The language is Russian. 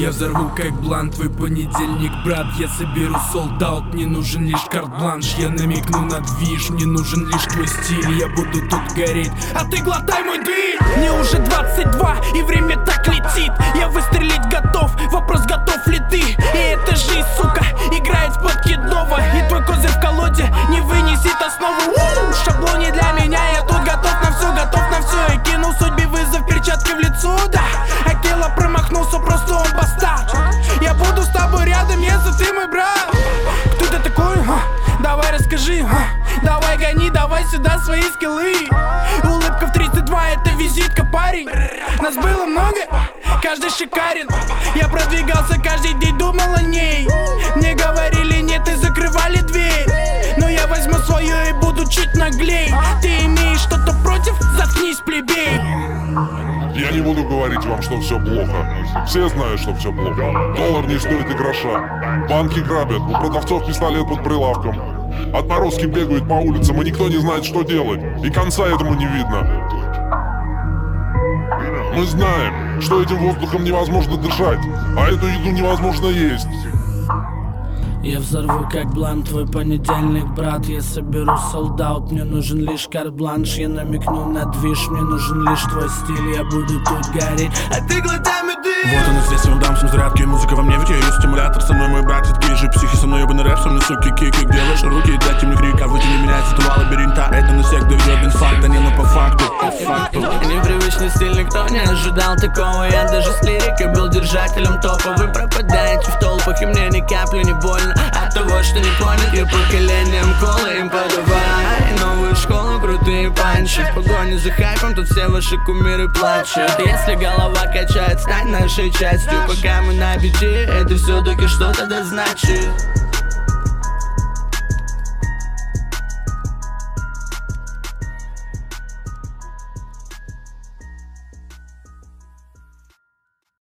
Я взорву как блант твой понедельник, брат. Я соберу солдат, мне нужен лишь карт-бланш. Я намекну на движ, мне нужен лишь твой стиль. Я буду тут гореть, а ты глотай мой дым. Мне уже 22 и время так летит. Я выстрелить готов, вопрос готов ли ты? И эта жизнь, сука, играет в подкидного. И твой козырь в колоде не вынесет основу. В шаблоне для меня я тут готов на все, готов на все. И кинул судьбе вызов, перчатки в лицо, да. Акела промахнулся, просто он бастард. Я буду с тобой рядом, если ты мой брат. Кто ты такой? Давай расскажи, давай гони, давай сюда свои скиллы. Улыбка в 32, это визитка, парень. Нас было много, каждый шикарен. Я продвигался каждый день, думал о ней. Мне говорили нет и закрывали дверь. Но я возьму свое и буду чуть наглей. Ты имеешь что-то против? Заткнись, плебей. Я не буду говорить вам, что все плохо. Все знают, что все плохо. Доллар не стоит и гроша. Банки грабят, у продавцов пистолет под прилавком. Отморозки бегают по улицам, и никто не знает, что делать. И конца этому не видно. Мы знаем, что этим воздухом невозможно дышать, а эту еду невозможно есть. Я взорву как блант твой понедельник, брат. Я соберу солдат, мне нужен лишь карт-бланш. Я намекну на движ, мне нужен лишь твой стиль. Я буду тут гореть, а ты глотай мой дым. Вот он и здесь, я дам всем зарядки. Музыка во мне, ведь я ее стимулятор. Со мной мой братец, такие же психи. Со мной ебаный рэп, со мной суки, кики. Где ваши руки, дайте мне крик, а вытяни меня из этого лабиринта. Это на всех доведет инфаркт, а не ну по факту. Непривычный стиль, никто не ожидал такого. Я даже с лирикой был держателем топа. Вы пропадаете в толпах, и мне ни капли не больно от того, что не понял. И поколением колы им подавай новую школу, крутые панчи. В погоне за хайпом тут все ваши кумиры плачут. Если голова качает, стань нашей частью. Пока мы на бите, это все-таки что-то да значит.